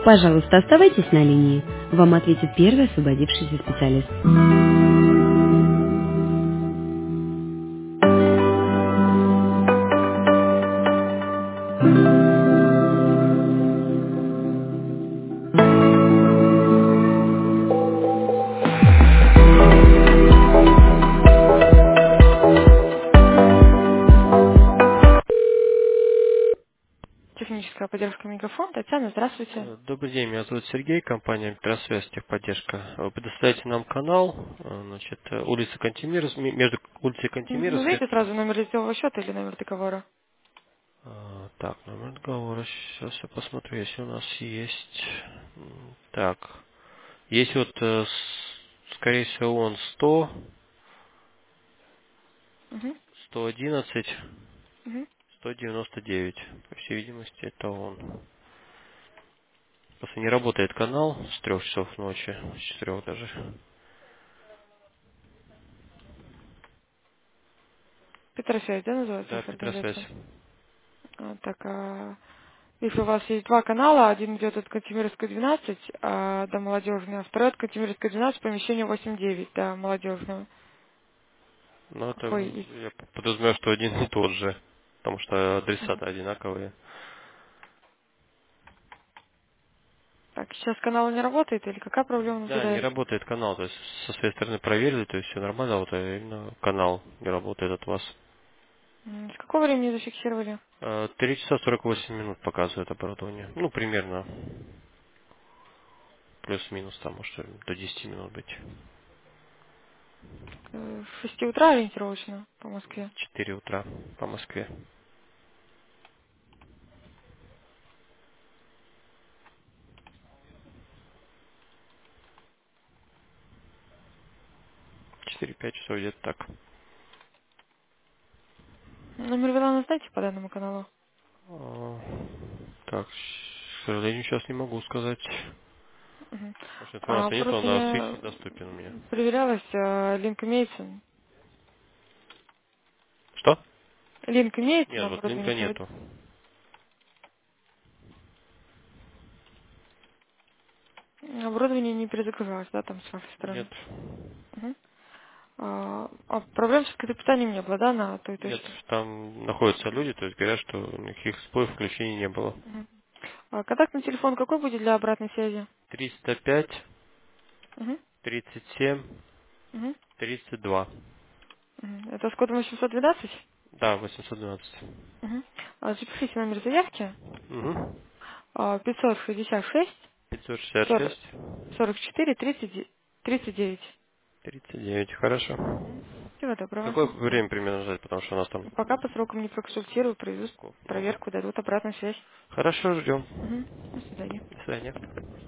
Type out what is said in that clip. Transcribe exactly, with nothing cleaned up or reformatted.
Пожалуйста, оставайтесь на линии. Вам ответит первый освободившийся специалист. Техническая поддержка Мегафон. Татьяна, здравствуйте. Э, Добрый день, меня зовут Сергей, компания Электросвязь, техподдержка. Вы предоставляете нам канал, э, значит, э, улица Кантемировс, м- между улицей М, Кантемировской. Назовите сразу номер лицевого счета или номер договора. А, Так, номер договора, сейчас я посмотрю, если у нас есть. М, Так, есть вот, э, с- скорее всего, он сто, Угу. сто одиннадцать, Угу. сто девяносто девять. По всей видимости, это он. Просто не работает канал с трех часов ночи, с четырех даже. Петросвязь, да, называется Да, ваша Петросвязь. организация? А, так, а, если у вас есть два канала, один идет от Кантемировской двенадцать а, до молодежного, а второй от Кантемировской двенадцать, помещение восемь девять до молодежного. Ну, это Какой из? я подразумеваю, что один и тот же, потому что Мгм. адреса-то одинаковые. Так, сейчас канал не работает или какая проблема Да, не наблюдается? работает канал, то есть со своей стороны проверили, то есть все нормально, вот а именно канал не работает от вас. М, С какого времени зафиксировали? Э, Три часа сорок восемь минут показывает оборудование. Ну, примерно плюс-минус, там, может, до десяти минут быть. Э, С шести утра ориентировочно по Москве. Четыре утра по Москве. Четыре-пять часов где-то так. Номер Билана знаете по данному каналу? А, Так, к сожалению, сейчас не могу сказать. Мгм. Потому что А информации нет, он на свифт оборудование недоступен у меня. проверялось, а, линк имеется? Что? Линк имеется на Нет, вот линка оборудование провод- нету. Оборудование не перезагружалось, да, там с вашей Нет. стороны? Мгм. А, а проблем с кредитованием не было, да, на той Нет, точке? там находятся люди, то есть говорят, что никаких сбоев, включений не было. Мгм. А контактный телефон какой будет для обратной связи? триста пять, Мгм. тридцать семь, Мгм. тридцать два. Мгм. Это с кодом восемьсот двенадцать? Да, восемьсот двенадцать. Мгм. А, запишите номер заявки. Угу. А, пятьсот шестьдесят шесть пятьсот шестьдесят сорок шесть, сорок четыре тридцать тридцать девять. тридцать девять. Хорошо. Всего доброго. Какое До свидания. время примерно ждать, потому что у нас там Пока по срокам не проконсультирую, проведут звонков много. проверку, дадут обратную связь. Хорошо, ждем. Мгм. До свидания. До свидания.